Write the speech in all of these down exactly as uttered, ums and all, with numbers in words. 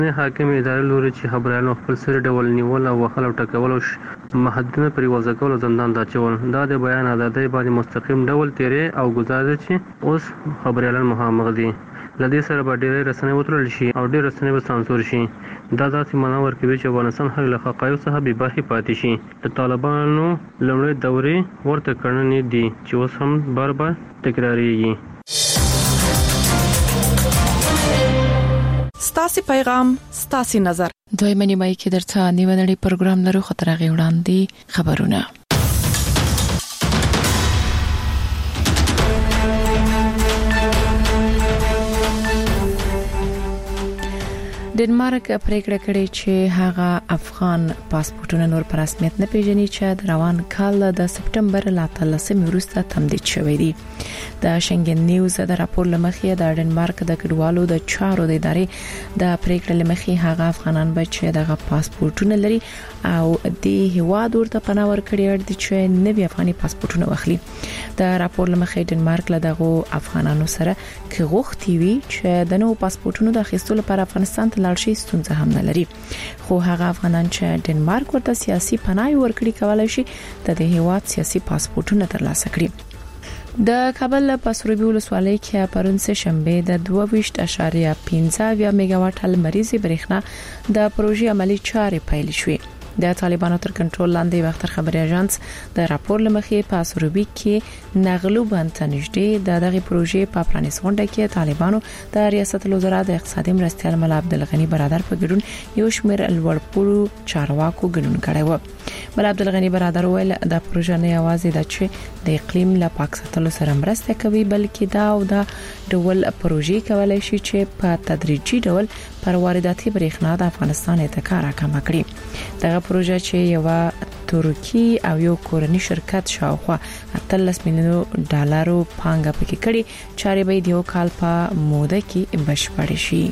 حاکم ادارې لوري چې خبريالانو خپل سر ډول نیول او وهل او ټکول محدودونه پرې وضع کول او زندان ته اچول دا د بیان ازادۍ باندې مستقیم ډول تیرې او گزارش چې اوس خبريالان مخامخ دي لدې سره به ډېرې رسنۍ وتړل شي او ډېر رسنۍ به سانسور شي دا داسې معنا ورکوي چې افغانستان هغه له حقایقو څخه بې برخې پاتې شي د طالبانو لومړۍ دورې ورته کړنې دي چې اوس هم بار بار تکراریږي. ستاسي پیغام ستاسي نظر دویمه نیمه کې درته نیونړي پروګرام لرو خطر غي وړاندې خبرونه. ډنمارک پریکړه کړې چې هغه افغان پاسپورتونه نور په رسمیت نه پیژني چې د روان کال د سپټمبر ل اتلسمې وروسته تمدید شوې دي. د شنګن نیوز د راپور لمخې د ډنمارک د کډوالو د چارو د ادارې د پریکړه لمخې هغه افغانان به چې دغه پاسپورتونه لري او د هواد ورته پناه ورکړي دي چې نوي افغاني پاسپورتونه واخلي. د راپور لمخې ډنمارک له دغه افغانانو سره کې غوښتي وي چې د نوو پاسپورتونو د اخیستلو لپاره افغانستان ته لاړ شي ستونزه هم نه لري. خو هغه افغانان چې ډنمارک ورته سیاسي پناه ورکړي کولای شي د هواد سیاسي پاسپورتونه ترلاسه کړي. د کابل په سروبي ولسوالۍ کې پرون سه شنبه د دوه ویشت اعشاریه پنځه میگاواټ مریضي برېښنا د پروژې عملی چارې پیل شوې. د طالبانو تر کنټرول لاندې وختر خبري اژانس د راپور لمخې په سروبي کې نغلو باندې نږدې د دغه پروژې په پرانیس غونډه کې طالبانو د ریاست الوزرا د اقتصادي مرستیال ملا عبدالغنی برادر په ګډون یو شمېر لوړپوړو چارواکو ګډون کړی و. ملا عبدالغنی برادر ویل د پروژې نه یوازې د چې د اقلیم له پاک ساتلو سره مرسته کوي بلکې دا او دا ډول پروژې کولای شي چې په تدریجي ډول پر وارداتي برېښنا د افغانستان اعتکار راکم کړي. دغه پروژه چې یو ترکی او یو کورنی شرکت شاوخوا اتلس میلیونو ډالرو پانګه پکې کړي چارې به د یو کال په موده کې بشپړ شي.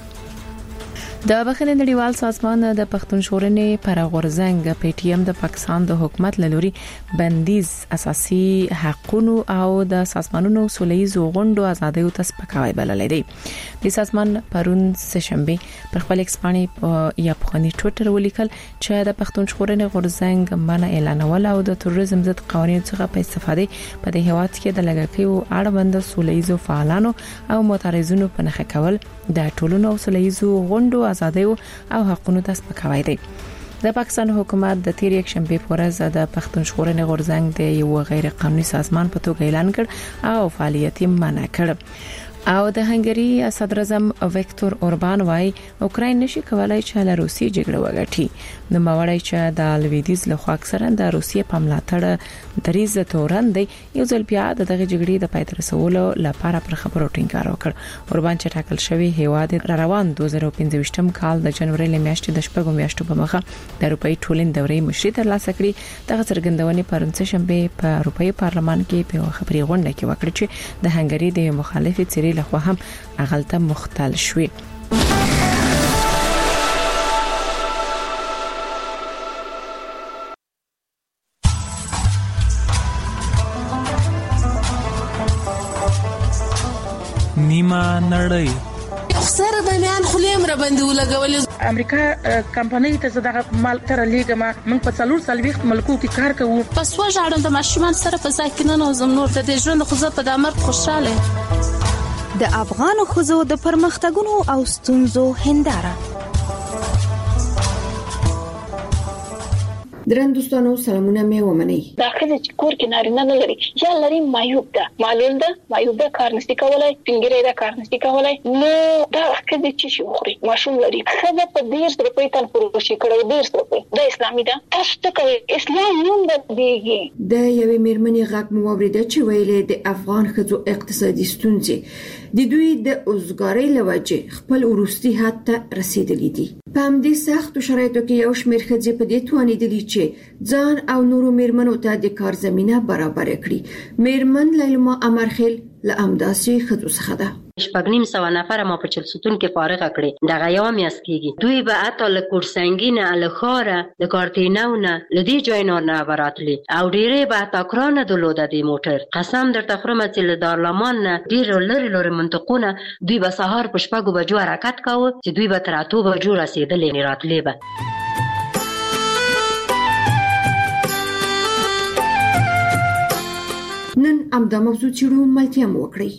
د بخښنې نړیوال سازمان د پښتون ژغورنې پر غورځنګ پی ټی ایم د پاکستان د حکومت لوري بندیز اساسي حقوقو او د سازمانونو سولهیزو غونډو ازادۍ او تسپکاوی بللې دي. د سازمان پرون سه شنبه پر خپل ایکسپانی یا په ټوئیټر ولیکل چې د پښتون ژغورنې غورځنګ منع اعلانول او د تروریزم ضد قوانینو څخه په استفاده په د هیواد کې د لګښتو اړوند سولهیزو فعالانو او معترضونو په نخښه کول د ټولنو سولهیزو غونډو ازادۍ او حقوقو ته سپکاوی دی. د پاکستان حکومت د تیر یک شنبه په ورځ د پښتون ژغورنې غورځنګ د یو غیر قانوني سازمان په توګه اعلان کړ او فعالیت یې منع کړ. او د هنګری صدر اعظم وکتور اوربان وايي اوکراین نشي کولای چې له روسیې جګړه وګټي. نو ماوړی چې د لویدیز له خوا اکثرا د روسیې په ملاتړ دریز تورن دی یو ځل بیا د دغه جګړې د پای ته رسولو لپاره پر خبرو ټینګار وکړ. اوربان چې ټاکل شوی هیواد روان دوه زره پنځه کال د جنوري له میاشتې د شپږم میاشتو په مخه د اروپאי ټولنې دورې مشري ترلاسه کړې. دغه څرګندونې پرون سه شنبه په اروپאי پارلمان کې په خبري غونډه کې وکړه چې د هنګری د مخالفت سری له خوا هم اغلطه مختل شوی. نیمه نړۍ سره د میان خلیم را باندې ولګول. امریکا کمپنۍ ته زداغه مال تر لیګما موږ په څلور سلويخت ملکو کې کار کوو. پس وژاړم د ماشومان سره په ځای کې نه نوزم نور د ژوند خو زه په دامر خوشاله. د افغان خوځو د پرمختګونو او ستونزو هنداره. درن دوستانو سلامونه مې ومنئ. دا خزه چې کور کې نارینه نه لري یا لري مایوب ده معلول ده مایوب ده کار نشي کولای پنګری ده کار نشي کولای نو دا خزه چې شي خوري ماشوم لري خزه په ډیر سره په تل پروشي کړو ډیر سره د اسلامي ده تاسو ته کوي اسلام نوم بدیږي. د یوې میرمنې غږ مو اوریده چې ویلې د افغان خزو اقتصادي ستونزې د دوی د اوزګارۍ لوجه خپل ورستي حد ته رسیدلې دي. په همدې سختو شرایطو کې یو شمېر ښځې په دې توانېدلې چې ځان او نورو میرمنو ته د کار زمينه برابر کړي. میرمن لیلما امرخیل له امداسي ښځو څخه ده. شپږ نیم سوه نفر ما په چلسوتون کې فارغ کړي دغه یو میاشت کېږي. دوی به حتی له کورسنګي له ښاره د کارتینو نه له دې ځای نه براتلي او ډېرې به حتی کرانه درلوده د موټر. قسم درته خورم چې له دارالمان نه ډېر لرې لرې منطقونه دوی به سهار په شپږو بجو حرکت کاوه چې دوی به تر اتو بجو رسېدلې راتلې به. نن همدا موضوع څېړو ملتیا مو وکړئ.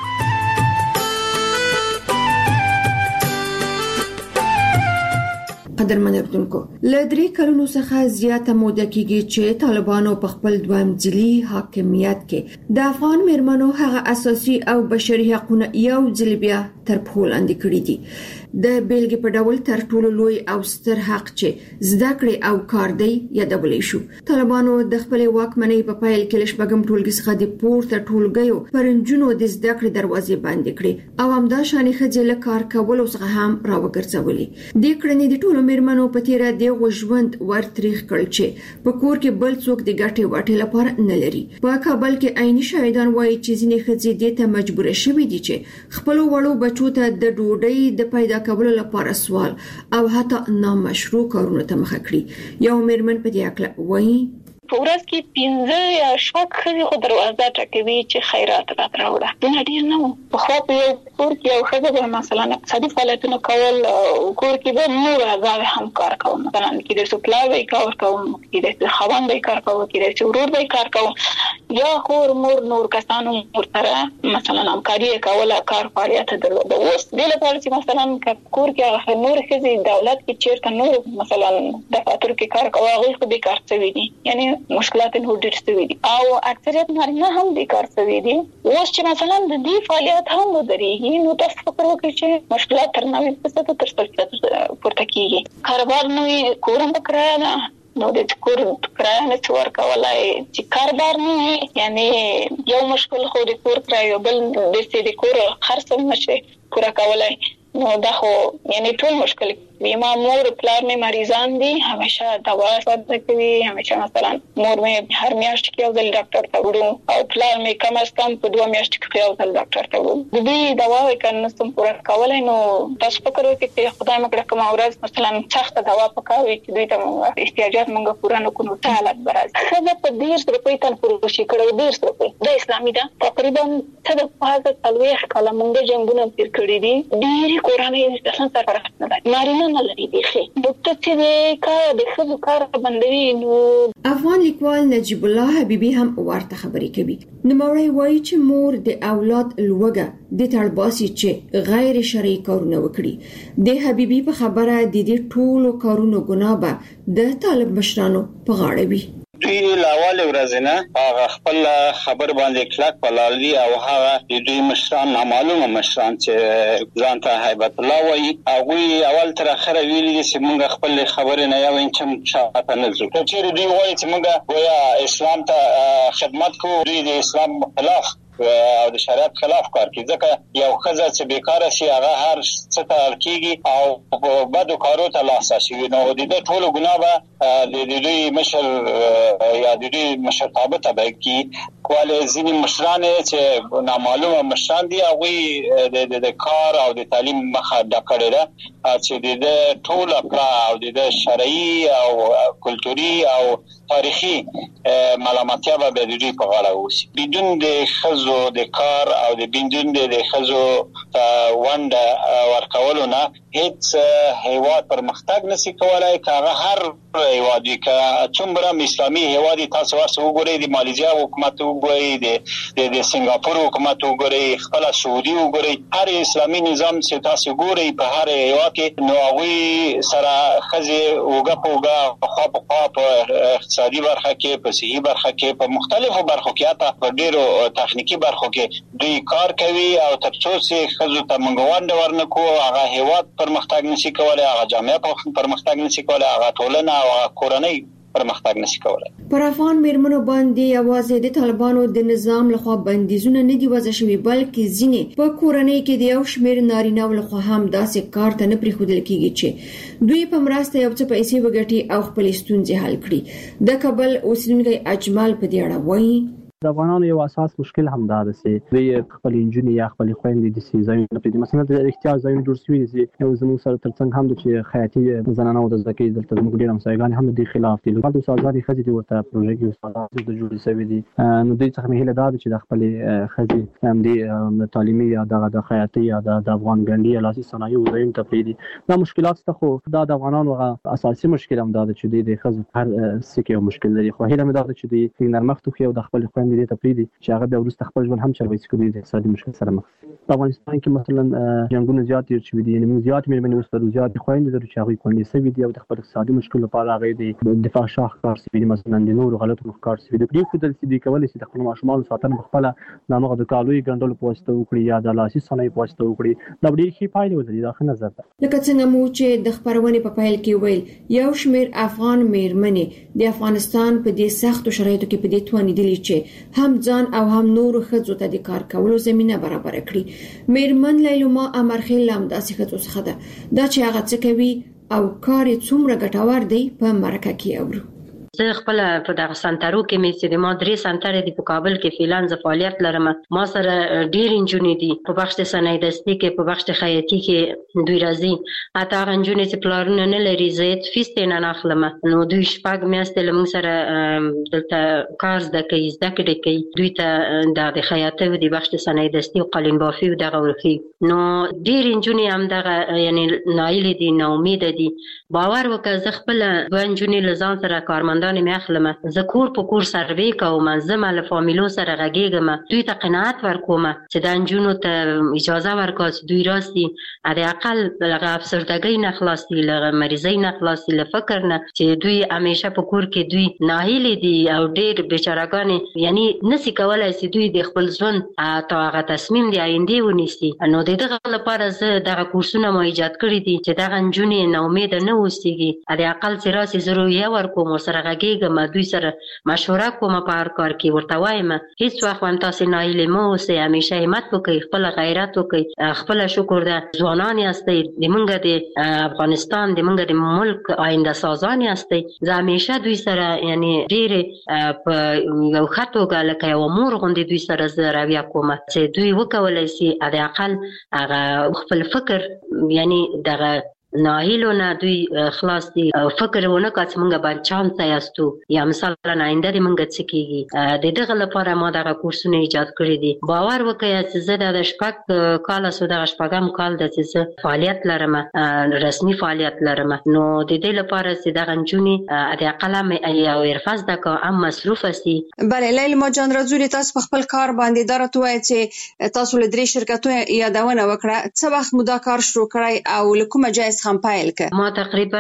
قدرمن اردوونکو له درې کلونو څخه زیاته موده کېږي چې طالبانو په خپل دویم ځلي حاکمیت کې د افغان مېرمنو هغه اساسي او بشري حقوقونه یو ځل بیا تر پښو لاندې کړي دي. د بیلګې په ډول تر ټولو لوی او ستر حق چې زده کړې او کار دی یادولی شو. طالبانو د خپلې واکمنۍ په پیل کې له شپږم ټولګي څخه د پورته ټولګیو پر نجونو د زده کړې دروازې بندې کړې او همدا شانې ښځې له کار کولو څخه هم راوګرځولې. دې کړنې د ټولو مېرمنو په تیره دغه ژوند ورتریخ کړ چې په کور کې بل څوک د ګټې واټې لپاره نه لري. په کابل کې عیني شاهدان وایي چې ځینې ښځې دې ته مجبور شوې دي چې خپل وړو بچو ته د ډوډۍ د پیدا کولو لپاره سوال او حتی نامشروع کارونه ته مخه کړي. یو مېرمن په دې اړه وایي په ورځ کې پنځه یا شپږ ښځې خو دروازه ټکوي چې خیرات راته راوړه. دونه ډېر نه وو. پخوا په یو کور کې یو ښځه به مثلا اقتصادي فعالیتونه کول او کور کې به نور اعضاوې هم کار کوم. مثلا کېدای شي پلار به کار کوم، کېدای شي خاوند به کار کوم، کېدای شي ورور به کار کوم، یا خور مور نور کسانو ورسره مثلا همکاري کوله، کار فعالیت درلوده. اوس دې لپاره چې مثلا کور کې نور ښځې دولت کې چیرته نور مثلا دفاتر کې کار کوي هغوی خو بیکار شوي دي، یعنی مشکلات نه ډېر شوي دي او اکثریت نارینه هم بیکار شوي دي. اوس چې مثلا د دې فعالیت هم ودرېږي نو تاسو فکر وکړئ چې مشکلات تر نوي فیصده تر شپږ فیصده پورته کېږي. کاروبار نوی کور هم په کرایه ده، نو د کور کرایه نه څه ورکولای چې کاروبار نه وي، یعنی یو مشکل خو د کور کرایه بل د کور خرڅ هم نشي پوره کولای. نو دا خو یعنی ټول مشکل وي. ما مور پلار مې مریضان دي، همیشه دوا ورته کوي، همیشه مثلا مور مې هر میاشت کې یو ځل ډاکټر ته وړو او پلار مې کم از کم په دوه میاشتو کې یو ځل ډاکټر ته وړو. د دې دواوې که نشم پوره کولی نو تاسو فکر وکړئ چې خدای مې کړه کومه ورځ مثلا سخته دوا پکار وي چې دوی ته موږ احتیاجات موږ پوره نه کړو، څه حالت به راځي. ښځه په دېرش روپۍ تنفروشي کړی، دېرش روپۍ دا اسلامي ده. تقریبا څه د پازه څلوېښت کاله موږ جنګونه تېر کړي دي. ډېرې کورنۍ اصلا سرپرست نه ده، نارینه نه لري بیخي. نو ته چې د کار د ښځو کار بندوي نو افغان لیکوال نجیب الله حبیبي هم ورته خبرې کوي. نوموړی وایي چې مور د اولاد لوږه د تړباسي چې غیر شرعي کارونه وکړي. د حبیبي په خبره د دې ټولو کارونو ګناه به د طالب مشرانو په غاړه وي. دوی لاول ورځنه هغه خپل خبر باندې کلک پلالي او هغه د دوی مشران نامعلومه مشران چې ځان ته هیبت الله وایي هغوی اول تر اخره ویلي دي چې موږ خپل خبرې نه یو انچ شاته نه ځو. چېرې دوی وایي چې موږ گویا اسلام ته خدمت کوو، دوی د اسلام خلاف او د شریعت خلاف کار کوي. ځکه یو ښځه چې بیکاره شي هغه هر څه ته اړ کېږي او په بدو کارو ته لاس اچوي. نو د دې ټولو ګناه به د دوی مشر یا د دوی مشرتابه ته کېږي. ولې ځینې مشران چې نامعلومه مشران دي هغوی د کار او د تعلیم مخه ډک کړې ده چې د دې ټول کړه او د دې شرعي او کلتوري او تاریخي ملامتیا به د دوی په غاړه اوسي. بدون د ښځو د کار او د بدون د ښځو ونډه ورکولو نه هیڅ هیواد پرمختګ نشي کولای. که هغه هر هیواد وي، که څومره اسلامي هیواد تاسو ورسره وګورئ، د مالیزیا حکومت وګورئ، د د سنگاپور حکومت وګورئ، خپل سعودي وګورئ، هر اسلامي نظام چې تاسو وګورئ په هر هیواد کې نو هغوی سره ښځې اوږه په اوږه خوا په خوا په اقتصادي برخه کې، په صحي برخه کې، په مختلفو برخو کې، حتی په ډېرو تخنیکي برخو کې دوی کار کوي. او تر څو چې ښځو ته موږ ونډه ورنکړو هغه هیواد پرمختګ نشي کولای، هغه جامعه پرمختګ نشي کولای، هغه ټولنه او هغه کورنۍ پرمختګ نشي کولای. پر افغان مېرمنو باندې یوازې د طالبانو د نظام لخوا بندیزونه نه دي وضع شوي، بلکې ځینې په کورنۍ کې د یو شمېر نارینه‌و لخوا هم داسې کار ته نه پرېښودل کېږي چې دوی په مرسته یو څه پیسې وګټي او خپلې ستونزې حل کړي. د کابل اوسیدونکی اجمل په دې اړه وایي د افغانانو یو اساس مشکل هم دا ده چې دوی خپل انجونې یا خپل خويندې د سیزایي په دې مثلا د احتیاج ځایونه جوړ شوي دي یو زموږ سره ترڅنګ هم د چې خیاطي زنانه او د زکه دلته موږ ډیر همسایګان هم د خلاف دي لکه د استادانو خځې د ورته پروژې کې استادانو د جوړې شوی دي نو دوی څخه مهله دا چې د خپل خځې هم د تعلیمي یا د خیاطي یا د افغان ګنډي لاسي صنایع وزایم تپریدي دا مشکلات ته خو دا د افغانانو اساسي مشکل هم دا چې د خځو هر سکه مشکل لري خو هله مې دا چې د نرمښت خو د خپل خويندې تپریدي چې هغه د ورسته خپل ژوند هم چلوي چې د اقتصادي مشکل سره مخ په افغانستان کې مثلا جنگونه زیات دي چې د یعنی زیات مې منو ستر زیات خويندې درو چې هغه کولې سوي دي او د خپل اقتصادي مشکل لپاره هغه د دفاع شاخ کار سوي دي مثلا د نور غلطو کار سوي دي په خپل سي دي کولای شي د خپل ماشومان ساتنه خپل نامه د کالوي ګندل پوسټ وکړي یا د لاسي صنایع پوسټ وکړي دا ډېر ښه پایله ولري دا ښه نظر ده لکه څنګه مو چې د خبرونه په پیل کې ویل یو شمیر افغان میرمنې د افغانستان په دې سختو شرایطو کې په دې توانې دي چې هم ځان او هم نور خځو ته د کار کولو زمينه برابر کړي میرمن لیلما امرخیل هم داسې خځو څخه ده دا چې هغه څه کوي او کار څومره ګټور دی په مرکه کې اورو زه خپل په دغه سنټرو کې مې چې د ما درې سنټر دي په کابل کې فعلان ز فعالیت لرم ما سره ډیر انجونې دي په بخش د صنایع دستي کې په بخش د خیاطي کې دوی راځي اته انجونې چې پلانونه نه لري زه فیس نه ناخلم نو دوی شپږ میاشتې لمن سره دلته کار زده کوي زده کړي کوي دوی ته د خیاطي د بخش د صنایع دستي او قالین بافي دغه ورخي نو ډیر انجونې هم دغه یعنی نایل دي نو امید دي باور وکړه زه خپل انجونې لزان سره کارمند نه مخلمه زه کور په کور سروي کوم زما له فامیلو سره غږیږم دوی ته قناعت ورکوم چې د انجونو ته اجازه ورکړي دوی راسي د اقل لغه افسردګۍ نه خلاصي لغه مریضۍ نه خلاصي له فکر نه چې دوی همیشه په کور کې دوی ناهیلي دي او ډېر بیچارهګان یعنی نسی کولای چې دوی د خپل ژوند ته هغه تصمیم دی آینده ونیسي نو دغه لپاره زه دغه کورسونه مو ایجاد کړی دي چې دغه انجونې نه امید نه اوسېږي د اقل سره زرو یا ورکوم سره کېږم دوی سره مشوره کوم په هر کار کې ورته وایم هیڅ وخت هم تاسو نه ایله مو سه همیشه همت وکړئ خپل غیرت وکړئ خپل شکر ده ځوانان یاستئ د منګه د افغانستان د منګه د ملک آینده سازان یاستئ زه همیشه دوی سره یعنی ډېر په یو خطو لکه یو مور غوندې دوی سره زه راویا کوم چې دوی وکولای شي د اقل هغه خپل فکر یعنی دغه ناهیلو نه دوی خلاص دي فکر ونه کاڅ مونږه باندې چانس یاستو یا مثلا آینده دې مونږ څه کیږي د دغه لپاره ما دغه کورسونه ایجاد کړی دي باور وکړئ چې زه د شپږ کال سو دغه شپږم کال د چې فعالیت لرم رسمي فعالیت لرم نو د دې لپاره چې دغه انجونې د قلم یا ورفاز د کوم مصروف سي بله لیلما جان رازوري تاسو په خپل کار باندې درته وایي چې تاسو له درې شرکتونو یادونه وکړه څه وخت مو دا کار شروع کړی او له کومه جایز ما تقریبا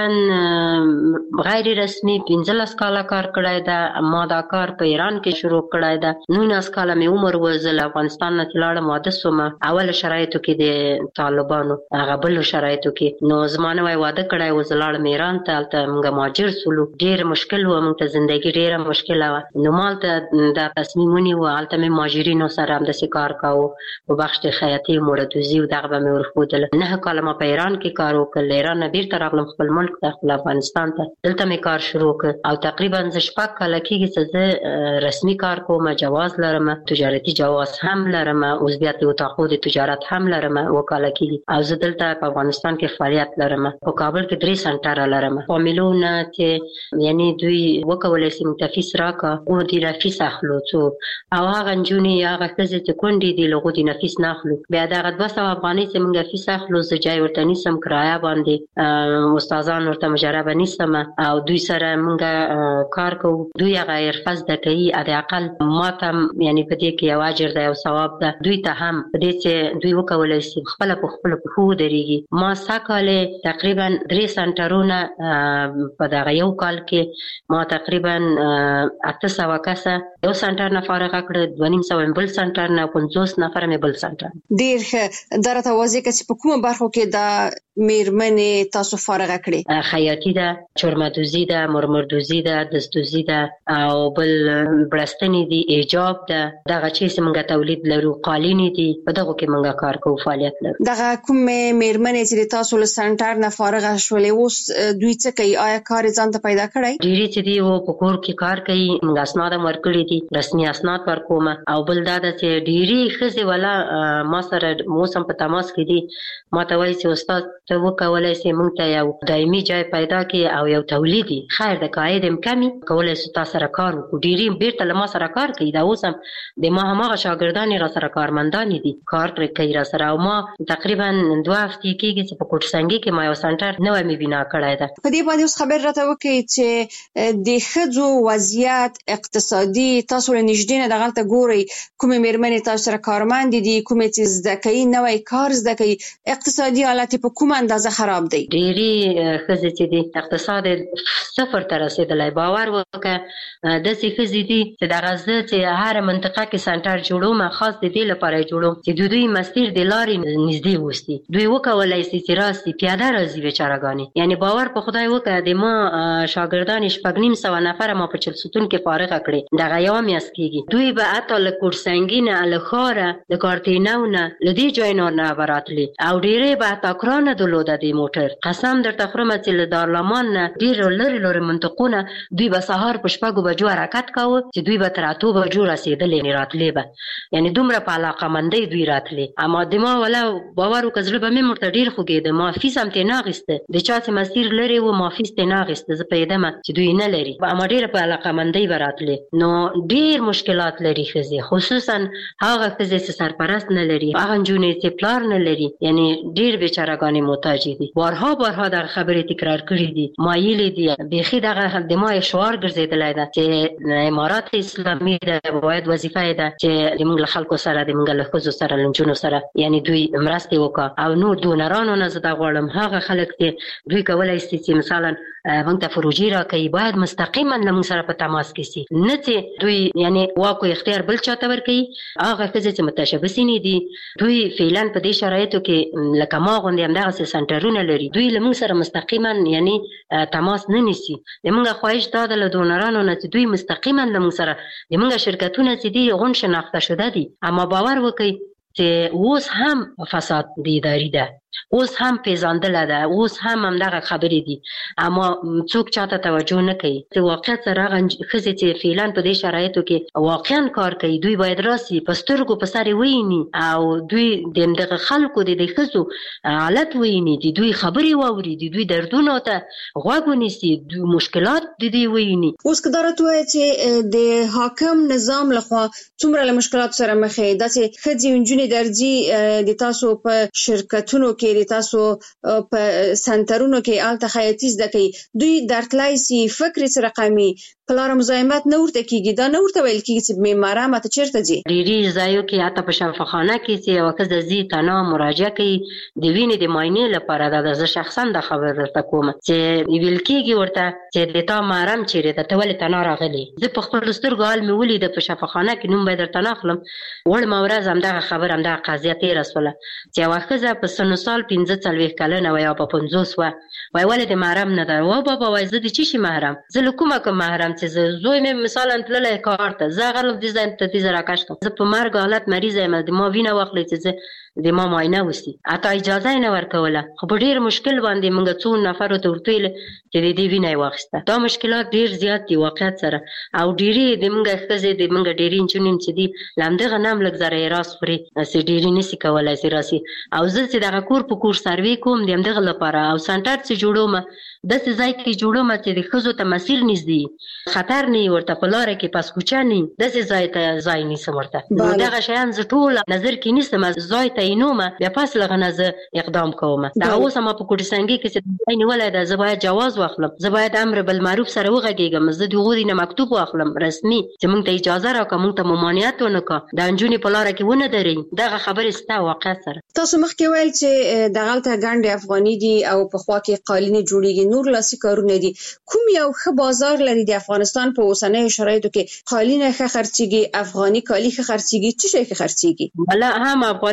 غیر رسمي پنځلس کاله کار کړی دا ما دا کار په ایران کې شروع کړی دا نولس کاله مې عمر وزل افغانستان نه لاړم واده سوم اول شرایطو کې د طالبانو هغه بل شرایطو کې نو زمانه وای واده کړی وزلاړم ایران ته البته موږ مهاجر سولو ډیر مشکل و موږ ته ژوندۍ ډیره مشکل و نو مالته دا تصمیمونه و البته مې مهاجرینو سره هم د کار کاوه په بخش د خیاطي موردوزی او دغه مې ورخودل نه کاله ما په ایران کې کار وکړ ایران بیرته راغلم خپل ملک ته خپل افغانستان ته دلته مې کار شروع کړ او تقریبا ز شپږ کال کېږي چې زه رسمي کار کوم جواز لرم تجارتي جواز هم لرم اوس بیا ته تاخو د تجارت هم لرم وکاله کېږي او زه دلته په افغانستان کې فعالیت لرم په کابل کې درې سنټر لرم فامیلونه چې یعنی دوی وکولای شي متفیس راکا او دی رفیس اخلو څو او هغه جونې هغه څه چې کونډې دی لغو دی نفیس ناخلو بیا دا دوه سوه افغانۍ چې موږ فیس اخلو زه جای ورته نیسم کرایه باندې استادان ورته مجربه نیسم او دوی سره موږ کار کوو دوی هغه حرفه زده کوي د اقل ما ته یعنی په دې کې یو اجر دی او ثواب ده دوی ته هم په دې چې دوی وکولای شي خپل په خپل پښو درېږي ما ساکاله تقریبا درې سنټرونه په دغه یو کال کې ما تقریبا اته سوه کسه یو سنټر نه فارغ کړ دوه نیم سوه بل سنټر نه پنځوس نفر مې بل سنټر ډیر درته واضح کړي په کومه برخو کې د میرمنې تاسو فارغه کړې؟ خیاطي ده، چرمدوزي ده، مرمردوزي ده، دستوزي ده او بل بړستنې دي، ایجاب ده، دغه چې څنګه تولید لرو، قالینې دي، په دغه کې موږ کار کوو، فعالیت لرو. دغه کوم میرمنې چې تاسو له سنټر نه فارغه شولې اوس دوی څه کوي؟ آیا کار ځان ته پیدا کړی؟ ډېری چې دی و په کور کې کار کوي، موږ اسناد ورکړي دي، رسمي اسناد ورکوم. او بل دا ده چې ډېری ښځې ولا ما سره موسم په تماس کې دي، ما ته وایي چې استاد ته وکولای شي موږ ته یو دایمي ځای پیدا کړي او یو تولیدي خیر د قاعده کمی کولای شي تاسو سره کار وکړو. ډېری بیرته له ما سره کار کوي، دا اوس هم د ما هماغه شاګردان را سره کارمندان دي، کار کوي را سره. او ما تقریبا دوه هفتې کېږي چې په کوټسنګي کې ما یو سنټر نوی مې بنا کړی ده. په دې باندې اوس خبر راته وکړئ چې د ښځو وضعیت اقتصادي تاسو له نږدې نه دغلته ګورئ، کومې مېرمنې تاسو سره کارمندې دي، کومې چې زده کوي، نوی کار زده کوي، اقتصادي حالت په کومه اندازه خراب دی؟ ډېرې ښځې چې دي اقتصاد صفر ته رسېدلی. باور وکړه داسې ښځې دي چې دغه زه چې هره منطقه کې سنټر جوړوم، خاص د دې لپاره یې جوړوم چې د دوی مسیر د لارې نږدې وستي، دوی وکولای شي چې راسي پیاده راځي بیچارهګانې. یعنی باور په خدای وکړه د ما شاګردان شپږ نیم سوه نفره ما په چهلستون کې فارغه کړې، دغه یوه میاشت کېږي. دوی به حتی له کوټسنګي نه، له ښاره، له کارتینو نه، له دې ځایونو نه به راتلې او ډېرې به حتی ګرانه درلوده د موټر. قسم درته خورم چې له دارالامان نه ډېر لرې لرې منطقو نه دوی به سهار په شپږو بجو حرکت کاوه چې دوی به تر اتو بجو رسېدلې، راتلې به، یعنې دومره په علاقمندۍ دوی راتلې. اما د ما ولا باور وکړه زړه به مې ورته ډېر خوږېده. ما فیس هم ترې نه اخیسته، د چا چې مسیر لرې و ما فیس ترې نه اخیسته، زه پوهېدمه چې دوی نه لري، اما ډېره په علاقمندۍ به راتلې. نو ډېر مشکلات لري ښځې، خصوصا هغه ښځې چې سرپرست نه لري، هغه نجونې چې پلار نه لري، یعنې ډېر بیچارهګانې محتاجې دي. بارها بارها دغه خبرې تکرار کړي دي، مایلې دي، بیخي دغه د ما شعار ګرځېدلی ده چې امارات اسلامي ده، باید وظیفه یې ده چې زموږ له خلکو سره، زموږ له ښځو سره، له نجونو سره یعنې دوی مرستې وکړه. او نور دونرانو نه زه دا غواړم هغه خلک چې دوی کولی شي چې مثلا موږ ته پروژې راکوي، باید مستقیما له موږ سره په تماس کې شي، نه چې دوی یعنې واک او اختیار بل چاته ورکوي. هغه ښځې چې متشبثینې دي دوی فعلا په دې شرایطو کې لکه ما غوندې همدغسې سنټرونه لري، دوی له موږ سره مستقیما یعنې تماس نه نیسي. زموږ خواهش دا ده له دونرانو نه چې دوی مستقیما له موږ سره، زموږ شرکتونه چې دي غون شناخته شده دي، اما باور وکړئ چې اوس هم فساد د اداري ده، اوس هم پیژندل ده، اوس هم همدغه خبرې دي، اما څوک چاته توجه نه کوي. چې واقعیت سره هغه ښځې چې فعلا په دې شرایطو کې واقعا کار کوي، دوی باید راسي په سترګو په سر یې وویني او دوی د همدغه خلکو د دې ښځو حالت وویني، د دوی خبرې واوري، د دوی دردونو ته غوږ ونیسي، دوی مشکلات د دوی وویني. اوس که دا راته ووایې چې د حاکم نظام لخوا څومره له مشکلاتو سره مخ یې، داسې ښځې نجونې درځي د تاسو په شرکتونو کې، د تاسو په سنټرونو کې هلته خیاطي زده کوي، دوی درتلی سي فکر یې څه رقمي، پلار مزاحمت نه ورته کېږي، دا نه ورته ویل کېږي چې معماره ماته چېرته ځي؟ ډېرې ځایو کې حتی په شفاخانه کې چې یوه ښځه ځي تنها مراجعه کوي د وینې د معاینې لپاره، دا زه شخصا دا خبره درته کوم چې ویل کېږي ورته چې د تا محرم چېرې ده، ته ولې تنها راغلې؟ زه په خپلو سترګو حال مې ولیده په شفاخانه کې، نوم به یې درته نه اخلم. وړمه ورځ همدغه خبره همدغه قضیه تېره شوله چې یوه ښځه په سن و سال پنځه څلوېښت کلنه وه یا په پنځوس وه، وایي ولې د محرم نه ده؟ وا بابا وایي زه د څه شي محرم؟ زه له کومه کوم محرم چې زه زوی مې مثلا تللی کار ته، زه هغه دې ځای ته دې زه راکش کړم، زه په مرګ حالت مریضه یم، د ما وینه واخلئ چې زه د ما معاینه وسي، حتی اجازه یې نه ورکوله. خو په ډېر مشکل باندې موږ څو نفرو ته ورته ویل چې د دې وینه یې واخیسته. دا مشکلات ډېر زیات دي واقعیت سره، او ډېرې د موږ ښځې د موږ ډېرې نجونې چې دي له همدغه نه هم لږ ذره یې راس خوري، چې ډېرې نسي کولی چې راسي. او زه چې دغه کور په کور سروې کوم د همدغه لپاره، او سنټر چې جوړوم داسې ځای کې جوړوم چې د ښځو ته مسیر نږدې، خطر نه وي ورته په لاره کې، پس کوچه نه وي، داسې ځای ته ځای نیسم ورته. نو دغه شیان زه ټول نظر کې نیسم، ځای ته یې نومه، بیا پس لغه نه زه اقدام کوم. دغه اوس ما په کوټسنګي کې چې ځای نیولی ده، زه باید جواز واخلم، زه باید امر بالمعروف سره وغږېږم، زه د هغو نه مکتوب واخلم رسمي چې موږ ته اجازه راکړه، موږ ته ممانعت ونه کړه، دا نجونې په لاره کې ونه درېږي. دغه خبرې سته واقعیت سره. تاسو مخکې ویل چې دغلته ګنډې افغاني دي او پخوا کې قالینې جوړېږي، نور لاسي کارونه دي. کوم یو ښه بازار لري د افغانستان په اوسنیو شرایطو کې؟ قالینه ښه خرڅېږي، افغاني کالي ښه خرڅېږي، څه شی ښه خرڅېږي؟ بله هم افغاني کالي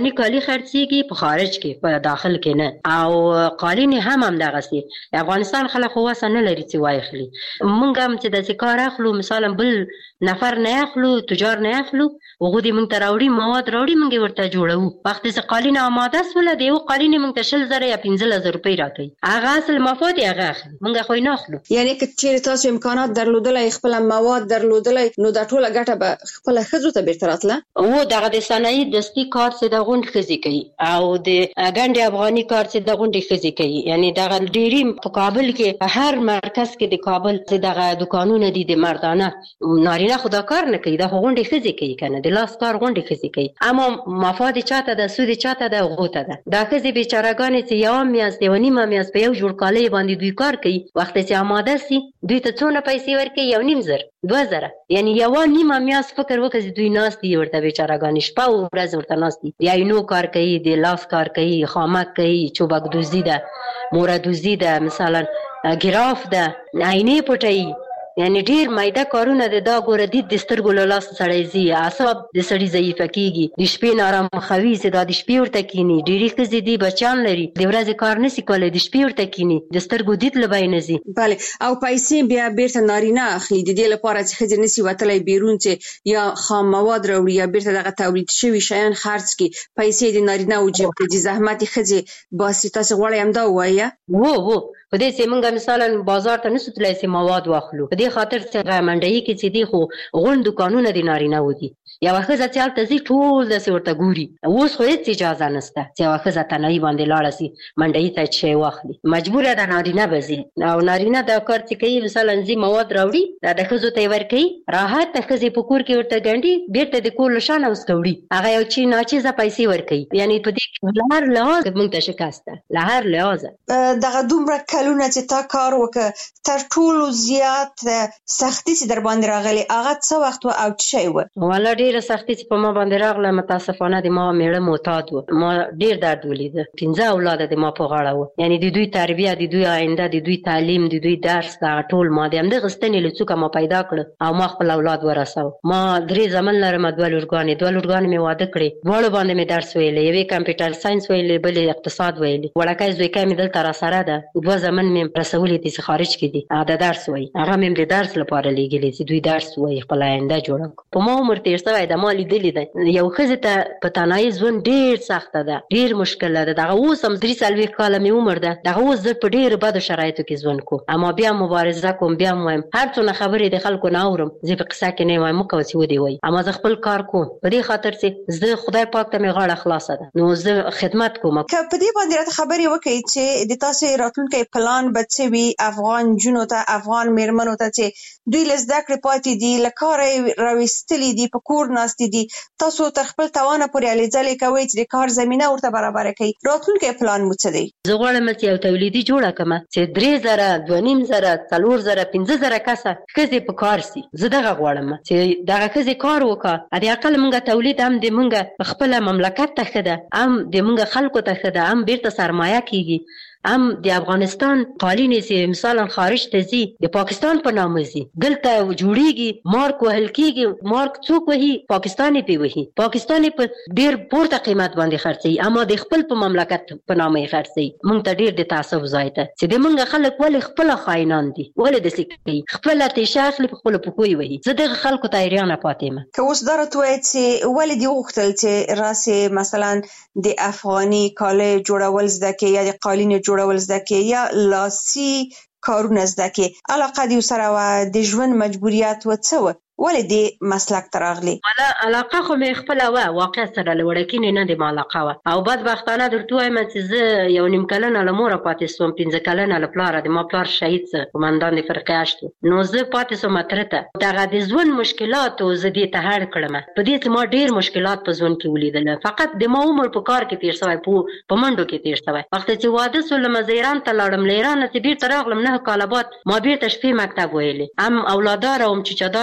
کې خرڅيږي په خارج کې په داخل کې نه او قالین هم هم دغه سي افغانستان خلک خو وسه نه لري چې وایخلي مونږ هم چې د کار اخلو مثلا بل نفر نه اخلو تجار نه اخلو وګو دې مونږ ته راوړي مواد راوړي مونږ ورته جوړو وخت چې قالین آماده سول دی او قالین مونږ ته شل زره یا پنځه زره روپۍ راکړي هغه اصل مفاد یې هغه اخلي مونږ خو نه اخلو یعنی که چیرې تاسو امکانات درلودلای خپل مواد درلودلای نو د ټوله ګټه به خپل خزو ته بیرته راتله او دغه د صنایع دستي کار څخه د غونډ خزي کوي او د ګنډ افغاني کار څخه د غونډ خزي کوي یعنی دغه ډيري په کابل کې هر مرکز کې د کابل څخه دغه دکانونه دي د مردانه نارینه خدا کار نه کوي د غونډ خزي کوي کنه د لاس کار غونډ خزي کوي اما مفاد چاته د سود چاته د غوته ده دا خزي بیچارهګان چې یو میاس دی ونی ما میاس په یو جوړ کالي باندې دوی کار کوي وخت چې آماده سي دوی ته څونه پیسې ورکوي یو نیم زر دوه زره یعنی یو نیم میاس فکر وکړي دوی ناس دي ورته بیچارهګان شپه او ورځ ورته ناس دي یا نو کار کوي د لاس کار کوي خامک کوي چوبک دوزی ده مورا دوزی ده مثلا ګراف ده عینې پټي یعنی ډیر مایده کارونه د دا ګوره د دسترګو له لاس سړی زی اعصاب د سړی ضعیف کیږي د شپې نارام خوي سي د شپې ورته کینی ډیری کزي دی بچان لري د ورځې کار نسی کولای د شپې ورته کینی د سترګو دید لبای نزي bale او پیسې بیا بیرته نارینه اخلي د دې لپاره چې خځې نسی وتلای بیرون چې یا خام مواد راوړي یا بیرته دغه تولید شوی شیان خرڅ کی پیسې د نارینه او جیب کې د زحمت خځې باسي تاسو غواړئ هم دا وایا وو وو په دې چې موږ مثلا بازار ته نسو تلای سي مواد واخلو په دې خاطر چې منډي کې چې دی خو غون دکانونه دي نارینه ودی یا واخه ځل ته زی ټول د ورته ګوري اوس خو هیڅ اجازه نشته چې واخه ځته نه باندې لاړ سي منډي ته شي واخلي مجبور ده نارینه بزي او نارینه دا کار چې کوي مثلا زی مواد راوړي دا د خزو ته ور کوي راحت ته خزي په کور کې ورته ګنډي بیرته د کور لشان اوس کوي هغه یو چی ناچیزه پیسې ور کوي یعنی په دې لهر لحاظ موږ ته شکاسته لهر لحاظ دغه دومره کلونه چې تا کار وکړ تر ټولو زیات سختي چې در باندې راغلي هغه څه وخت او څه شی و ولا ډیره سختي چې په ما باندې راغله متاسفانه د ما میړه معتاد و ما ډیر درد ولید پنځه اولاد د ما په غاړه و یعنی د دوی تربیه د دوی آینده د دوی تعلیم د دوی درس دا ټول ما د هم د غستنې لڅوکه ما پیدا کړ او ما خپل اولاد ورساو ما درې زمن لرم دوه لورګانې دوه لورګانې مې واده کړې دوه باندې مې درس ویلې یوې کمپیوټر ساينس ویلې بلې اقتصاد ویلې وړکای زوی کې مې دلته را سره ده دوه زمن مې رسولې دي خارج کې دي دا درس وای هغه مې د درس لپاره لګلې چې دوی درس وای خپل آینده جوړ په ما عمر تیر شوی د مالی دلی ده یو خزه ته په تنهایی ژوند ډیر سخت ده ډیر مشکل ده دغه اوس هم درې سالوي کال مې عمر ده دغه اوس زه په ډیر بد شرایطو کې ژوند کوم اما بیا مبارزه کوم بیا وایم هر څونه خبرې د خلکو نه اورم زه په قصه کې نه وایم کوم څه ودی وای اما زه خپل کار کوم په دې خاطر چې زه خدای پاک ته مې غاړه خلاصه ده نو زه خدمت کوم که په دې باندې راته خبرې وکړي چې د تاسو راتلونکي پلان بچوي افغان جنو ته افغان میرمنو ته چې دوی لزده کړې پاتې دي لکاره راوستلې دي په کور ناست دي تاسو تر خپل توانه پورې الیځلې کوي چې د کار زمينه ورته برابر کړي راتلونکي پلان مو څه دی زه غواړم چې یو تولیدي جوړه کړم چې درې زره دوه نیم زره څلور زره پنځه زره کسه ښځې په کار سي زه دغه غواړم چې دغه ښځې کار وکړه د اقل موږ تولید هم د موږ خپل مملکت ته ښه ده هم د موږ خلکو ته ښه ده هم بیرته سرمایه کیږي هم د افغانستان قالین چې مثلا خارج ته زی د پاکستان په نامه زی دلته جوړیږي مارک وهل کیږي مارک څوک وهي پاکستاني په وهي پاکستاني په ډیر پورته قیمت باندې خرڅي اما د خپل په مملکت په نامه خرڅي مونږ ته ډیر د تعصب ځای ته چې د مونږ خلک ولې خپل خاینان دي ولې د سکی خپل ته شاخلي په خپل پکوي وهي زه د خلکو ته ایرانه پاتېم که اوس درته وایي چې ولې دی وختل چې راسه مثلا د افغاني کاله جوړول زده کې یا د قالین جوړول زده کې یا لاسي کارونه زده کې علاقه دی سره و د ژوند مجبوریت و څه و ولې دې مسلک تراغلی ولا علاقه خو مې خپل و واقع سره لوړکینې نه د علاقه و او بدبختانه درته وایم چې زه یو نیم کلنه له مور پاتې سوم پنځه کلنه له پلار د ما پلار شهید څه قومندان د فرقې اشتو نو زه پاتې سوم ترته دغه د ژوند مشکلات او زه دې ته هر کړم په دې چې ما ډیر مشکلات په ژوند کې ولیدل فقط د ما عمر په کار کې تیر شوی په په منډو کې تیر شوی وخت چې واده سول مزیران ته لاړم لیران چې بیرته راغلم نه کاله بعد ما بیرته شپې مکتب ویلې ام اولادار او چچدار مو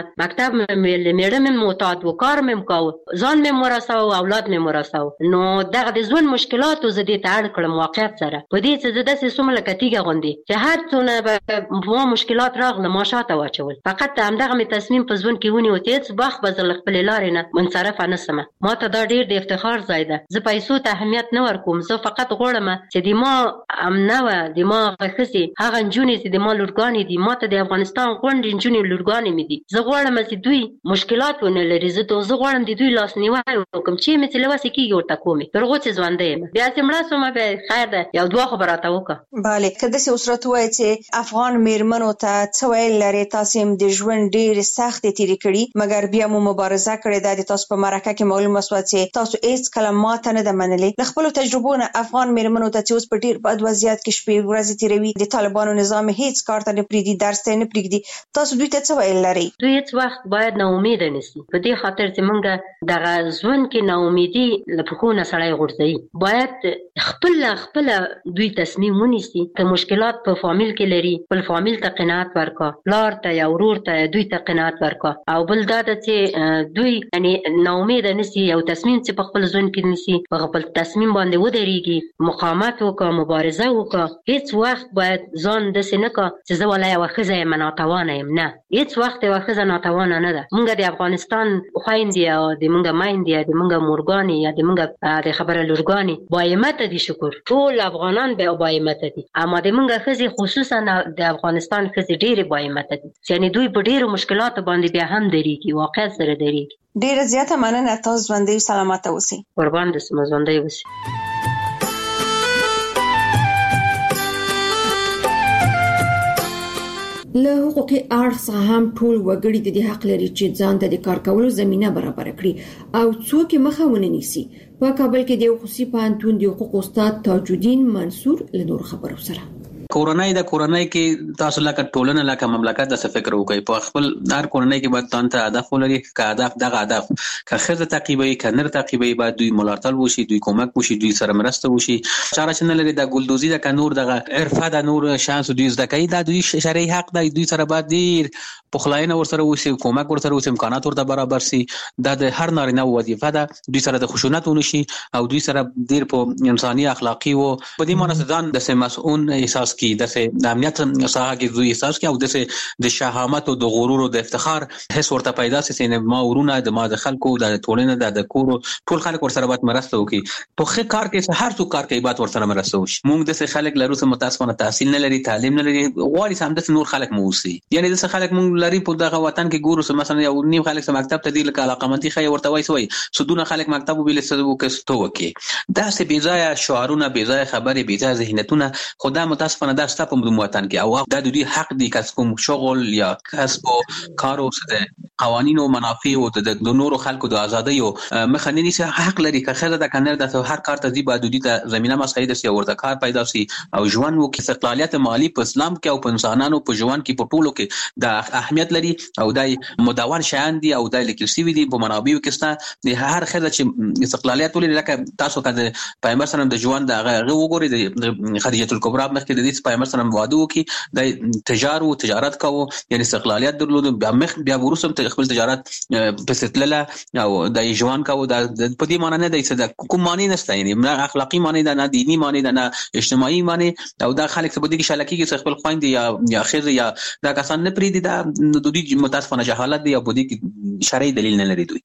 مکتب میړه مې معتاد و، کار مې کاوه، ځان مې مرساو، اولاد مې مرساو. نو دغه د ژوند مشکلاتو زه دې ته اړ کړم واقعیت سره. په دې څه زه داسې سوم لکه تیږه غوندې چې هر څونه به ما مشکلات راغله ما شاته واچول. فقط همدغه مې تصمیم په ژوند کې ونیو چې هېڅ وخت به زه له خپلې لارې نه منصرفه نه سمه. ما ته دا ډېر د افتخار ځای ده. زه پیسو ته اهمیت نه ورکوم. زه فقط غواړم چې د ما امنه وه، د ما هغه ښځې هغه نجونې چې د ما لورګانې دي، ما ته د افغانستان غونډې نجونې لورګانې مې دي. زه غواړم چې دوی مشکلات ونه لري. زه زه غواړم د دوی لاسنیوی وکړم چې مې چې له وسې کېږي ورته کومې تر هغو چې ژوندی یم. بیا چې مړه شومه بیا خیر ده، یو دوه خو به راته وکړه. بله، که داسې اوس راته ووایې چې افغان مېرمنو ته څه ویل لرې؟ تاسې هم د ژوند ډېرې سختې تېرې کړي، مګر بیا مو مبارزه کړې ده. د تاسو په مرکه کې معلومه شوه چې تاسو هېڅ کله ماته نه ده منلې. له خپلو تجربو نه افغان مېرمنو ته چې اوس په ډېر بد وضعیت کې شپې ورځې تېروي، د طالبانو نظام هېڅ کار ته نه پرېږدي، درس ته نه پرېږدي، تاسو دوی ته څه ویل لرئ؟ دوی هېڅ وخت باید ناامیده نه سي. په دې خاطر چې موږ دغه ژوند کې ناامیدي له پښو نه سړی غورځوي. باید خپله خپله دوی تصمیم ونیسي. که مشکلات په فامیل کې لري، خپل فامیل ته قناعت ورکړه، پلار ته یا ورور ته دوی ته قناعت ورکړه. او بل دا ده چې دوی یعنې ناامیده نه سي، یو تصمیم چې په خپل ژوند کې نیسي په خپل تصمیم باندې ودرېږي، مقاومت وکړه، مبارزه وکړه. هېڅ وخت باید ځان داسې نه کړه چې زه والا یوه ښځه یم ناتوانه یم. نه، هېڅ وخت یوه ښځه ناتوانه نه ده. موږ د افغانستان خویندې او د موږ میندې یا د موږ مورګانې یا د موږ د خبره لورګانې باهمته دي. شکر ټول افغانان به باهمته دي، اما د موږ ښځې خصوصا د افغانستان ښځې ډېرې باهمته دي. یعنې دوی په ډېرو مشکلاتو باندې بیا هم درېږي، واقعیت سره درېږي. ډېره زیاته مننه. تاسو ژوندۍ او سلامته اوسئ. قربان دې سم، ژوندۍ اوسئ. له حقوقي اړخ څخه هم ټول وګړي د دې حق لري چې ځان ته د کار کولو زمينه برابر کړي او څوک مخه ونه نیسي. په کابل کې د خصوصي پوهنتون د حقوق استاد تاج الدین منصور له نور خبرو سره کورنۍ د کورنۍ کې تاسو لکه ټولنه لکه مملکت د څه فکر وکړي. په خپل هر کورنۍ کې باید تاسو ته هدف ولري. که هدف دغه هدف که خزه تعقیبوي که نر تعقیبوي، باید دوی ملاتړ وشي، دوی کومک وشي، دوی سره مرسته وشي. چاره چې نه لري د ګلدوزي د کنور دغه عرفه د نور شانس دوی زده کوي، دا دوی شرعي حق دی. دوی سره باید ډیر پخلاینه ورسره وشي، کومک ورسره وشي، امکانات ورته برابر سي. دا د هر نارینه وظیفه ده. دوی سره د خشونت ونشي او دوی سره ډیر په انساني اخلاقی او په دې معنی ځان د مسؤل احساس کی د امنیت ساحه کې دوی احساس کی او د شهامت او د غرور او د افتخار حس ورته پیدا سي چې ما ورونه د ما د خلکو د ټولنه د کور ټول خلک ورسره باید مرسته وکړي. په ښه کار کې هر څوک کار کوي باید ورسره مرسته وشي. موږ د خلک لرو چې متاسفانه تحصیل نه لري، تعلیم نه لري، غواړي سم د نور خلک موسی. یعنی د خلک موږ لري په دغه وطن کې ګورو چې مثلا یو نیم خلک چې مکتب ته دی لکه علاقمندي خي ورته وایي سوی سودونه خلک مکتب وبیل سدو کستو وکي. دا سه بي ځای شعارونه، بي ځای خبرې، بي ځای ذهنیتونه خدا متاسفانه دا ست په وطن کې او دا د دوی حق دی که کوم شغل یا کسب او کار او د قوانینو او منافع او د نورو خلکو د ازادۍ او مخنی نشي حق لري. که خزه د کنر د هر کار ته دی باید دوی ته زمينه مساعد سي ورته کار پیدا سي او ژوند وکړي. استقلالیت مالی په اسلام کې او په انسانانو په ژوند کې په ټولو کې د اهمیت لري او دای مدون شان دي او دای لیکل سی وي دي په منابعو کې ستا د هر خزه چې استقلالیت ولري. لکه تاسو کده پیغمبر سره د ژوند د هغه وګوري د خدیجه الکبرى مخکې د دې پیغمبر سره واده وکي د تجارت او تجارت کوو، یعنی استقلالیت درلود. بیا مخ بیا ورسم ته خپل تجارت پسټله او د ژوند کوو. د په دې معنی نه دی چې کوم معنی نشته، یعنی نه اخلاقی معنی ده، نه دینی معنی ده، نه اجتماعي معنی. او دا خلک څه بده کې شلکی کې خپل خويند یا یا خیر یا دا کسان نه پریدي. دا د دوی متاسفانه جهالت دی او بده کې شرعي دلیل نه لري دوی.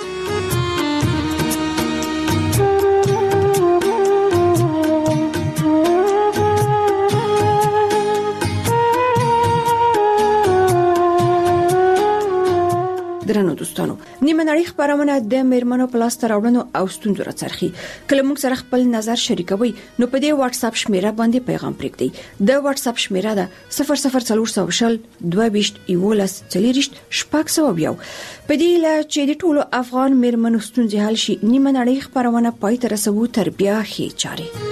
درنو دوستانو، نیمه نړۍ خبرونه د میرمنو پلاس تر راوړنو او ستونزو راڅرخي. کله موږ سره خپل نظر شریکوي نو په دې واتس اپ شمیره باندې پیغام پرېږدئ. د واتس اپ شمیره ده صفر صفر څلور شل دوه ویشت یولس څلریشت شپږ سوه یو. په دې لا چې د ټولو افغان میرمنو ستونزې حل شي، نیمه نړۍ خبرونه پای ته رسوو تر بیا ښې چارې.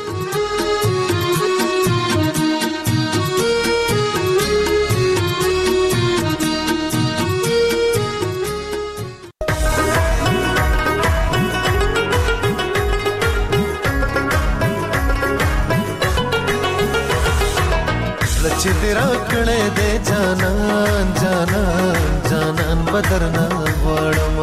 چې درا کړې دې جانان جانان جانان بدرنا غواړم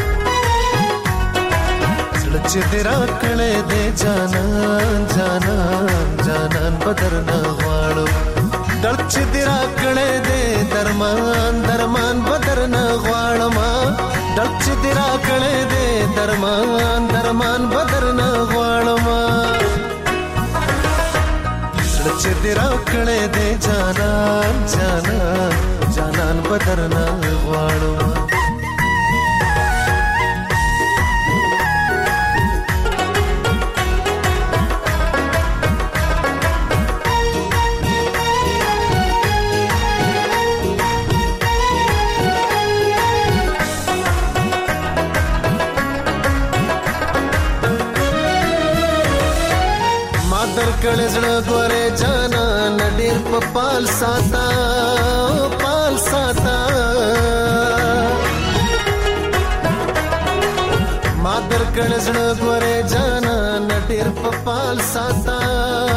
زړه چې دې را کړې دې جانان جانان جانان بدرنا غواړم درد چې دې را کړې دې درمان درمان بدرنا غواړم درد چې دې را کړې دې درمان درمان بدرنا غواړم چې دې را کړې دې جانان جانان جانان بدرنا غواړم کړه زړه ګوره جانا نډیر په پال ساتا پال ساتا ما در کړه زړه ګوره جانا نډیر په پال ساتا